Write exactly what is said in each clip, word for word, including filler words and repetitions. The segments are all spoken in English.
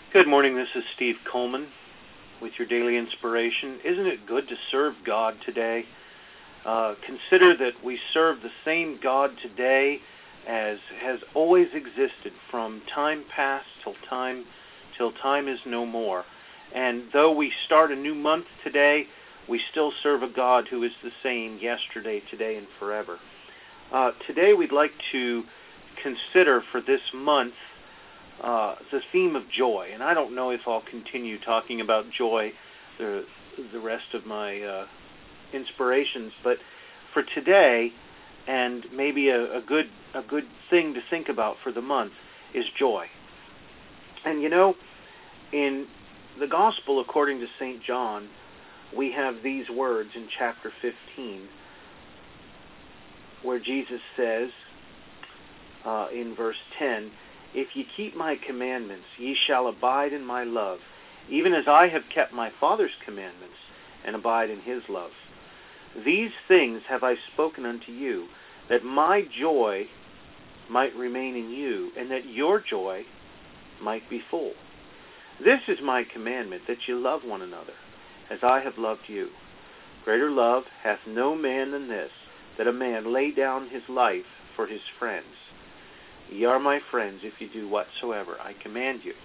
Good morning, this is Steve Coleman with your daily inspiration. Isn't it good to serve God today? Uh, consider that we serve the same God today as has always existed from time past till time till time is no more. And though we start a new month today, we still serve a God who is the same yesterday, today, and forever. Uh, today we'd like to consider for this month Uh, the theme of joy, and I don't know if I'll continue talking about joy the the rest of my uh, inspirations, but for today, and maybe a, a good a good thing to think about for the month is joy. And you know, in the Gospel according to Saint John, we have these words in chapter fifteen, where Jesus says uh, in verse ten, "If ye keep my commandments, ye shall abide in my love, even as I have kept my Father's commandments, and abide in his love. These things have I spoken unto you, that my joy might remain in you, and that your joy might be full. This is my commandment, that ye love one another, as I have loved you. Greater love hath no man than this, that a man lay down his life for his friends. Ye are my friends if you do whatsoever I command you."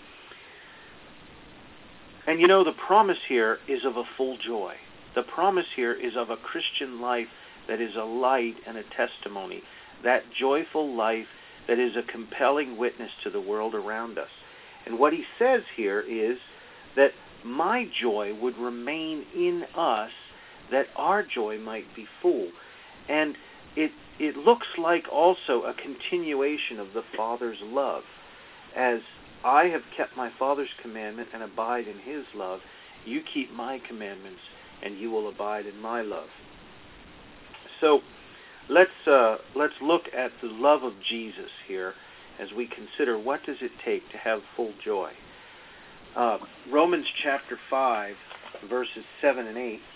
And you know, the promise here is of a full joy. The promise here is of a Christian life that is a light and a testimony. That joyful life that is a compelling witness to the world around us. And what he says here is that my joy would remain in us, that our joy might be full. And it It looks like also a continuation of the Father's love. As I have kept my Father's commandment and abide in his love, you keep my commandments and you will abide in my love. So let's uh, let's look at the love of Jesus here as we consider what does it take to have full joy. Uh, Romans chapter five, verses seven and eight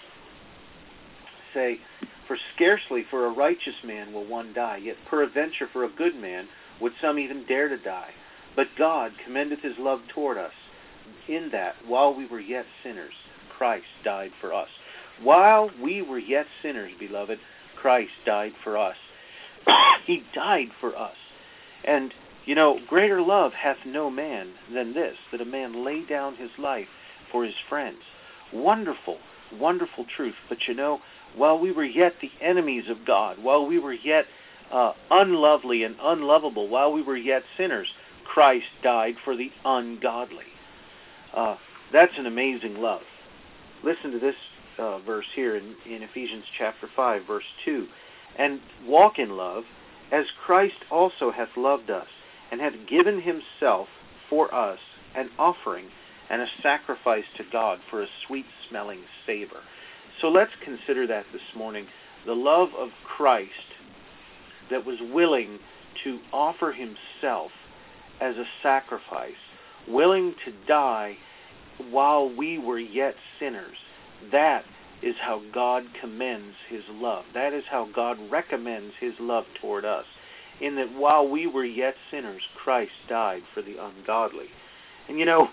say, "For scarcely for a righteous man will one die, yet peradventure for a good man would some even dare to die. But God commendeth his love toward us, in that, while we were yet sinners, Christ died for us." While we were yet sinners, beloved, Christ died for us. He died for us. And, you know, greater love hath no man than this, that a man lay down his life for his friends. Wonderful, wonderful truth. But, you know, while we were yet the enemies of God, while we were yet uh, unlovely and unlovable, while we were yet sinners, Christ died for the ungodly. Uh, that's an amazing love. Listen to this uh, verse here in, in Ephesians chapter five, verse two. "And walk in love, as Christ also hath loved us, and hath given himself for us an offering and a sacrifice to God for a sweet-smelling savor." So let's consider that this morning. The love of Christ that was willing to offer himself as a sacrifice, willing to die while we were yet sinners. That is how God commends his love. That is how God recommends his love toward us, in that while we were yet sinners, Christ died for the ungodly. And you know,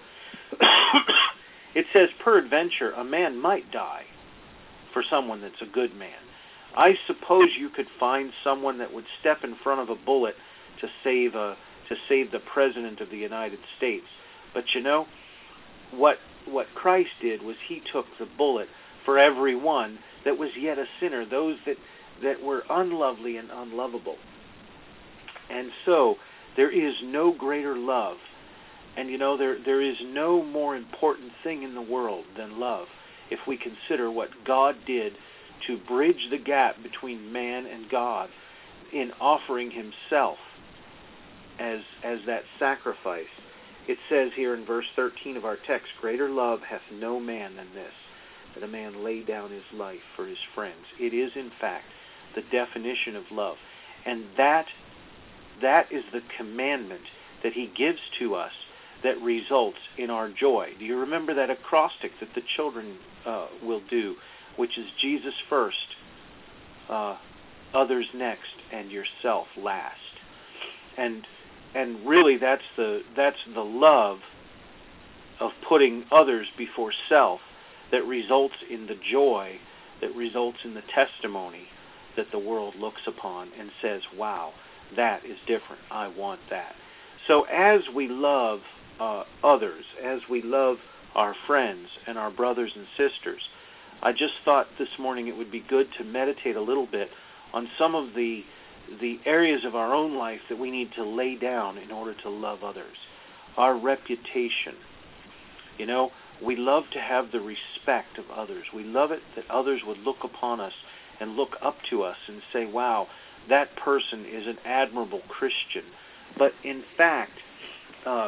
it says, peradventure a man might die for someone that's a good man. I suppose you could find someone that would step in front of a bullet to save a to save the President of the United States. But you know, what what Christ did was he took the bullet for everyone that was yet a sinner, those that, that were unlovely and unlovable. And so there is no greater love. And you know, there there is no more important thing in the world than love, if we consider what God did to bridge the gap between man and God in offering himself as as that sacrifice. It says here in verse thirteen of our text, "Greater love hath no man than this, that a man lay down his life for his friends." It is, in fact, the definition of love. And that that is the commandment that he gives to us that results in our joy. Do you remember that acrostic that the children uh, will do, which is Jesus first, uh, others next, and yourself last? And and really, that's the that's the love of putting others before self that results in the joy, that results in the testimony that the world looks upon and says, wow, that is different. I want that. So as we love uh, others, as we love our friends and our brothers and sisters, I just thought this morning it would be good to meditate a little bit on some of the the areas of our own life that we need to lay down in order to love others. Our reputation. You know, we love to have the respect of others. We love it that others would look upon us and look up to us and say, wow, that person is an admirable Christian. But in fact, uh,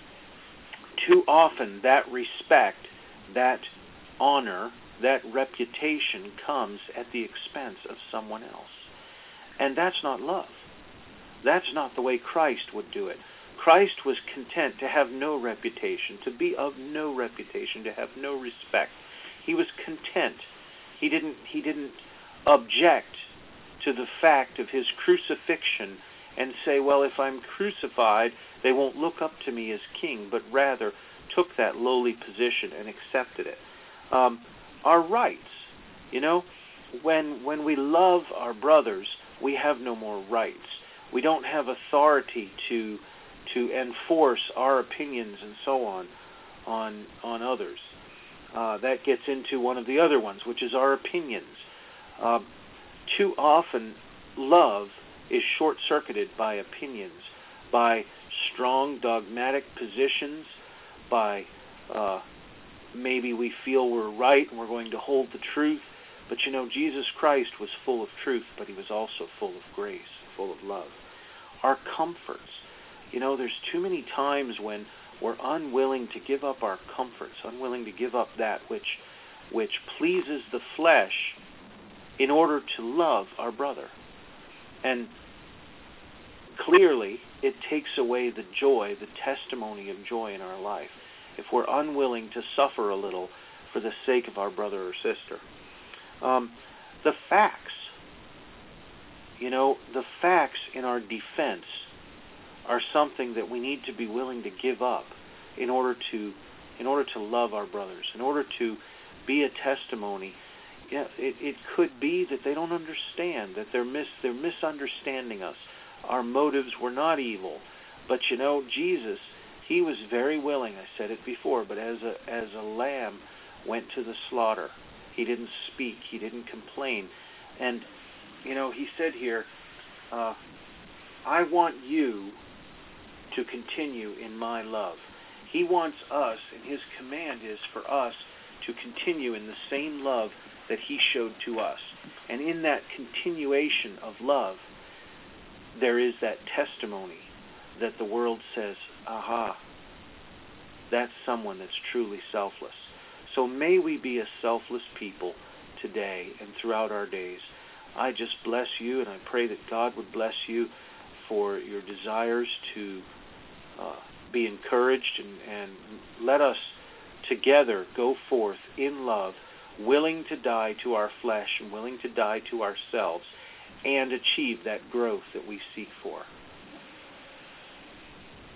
too often that respect, that honor, that reputation comes at the expense of someone else. And that's not love. That's not the way Christ would do it. Christ was content to have no reputation, to be of no reputation, to have no respect. He was content. He didn't, he didn't object to the fact of his crucifixion and say, well, if I'm crucified, they won't look up to me as king, but rather took that lowly position and accepted it. Um, our rights, you know, when when we love our brothers, we have no more rights. We don't have authority to to enforce our opinions and so on on on others. Uh, that gets into one of the other ones, which is our opinions. Uh, too often, love is short-circuited by opinions, by strong dogmatic positions, by uh, maybe we feel we're right and we're going to hold the truth. But you know, Jesus Christ was full of truth, but he was also full of grace, full of love. Our comforts. You know, there's too many times when we're unwilling to give up our comforts, unwilling to give up that which which pleases the flesh in order to love our brother. And clearly, it takes away the joy, the testimony of joy in our life, if we're unwilling to suffer a little for the sake of our brother or sister. Um, the facts, you know, the facts in our defense are something that we need to be willing to give up in order to, in order to love our brothers, in order to be a testimony. Yeah, it, it could be that they don't understand, that they're mis, they're misunderstanding us. Our motives were not evil, but you know, Jesus, he was very willing. I said it before, but as a as a lamb went to the slaughter. He didn't speak. He didn't complain. And, you know, he said here, uh, I want you to continue in my love. He wants us, and his command is for us to continue in the same love that he showed to us. And in that continuation of love, there is that testimony that the world says, aha, that's someone that's truly selfless. So may we be a selfless people today and throughout our days. I just bless you, and I pray that God would bless you for your desires to uh, be encouraged, and, and let us together go forth in love, willing to die to our flesh and willing to die to ourselves, and achieve that growth that we seek for.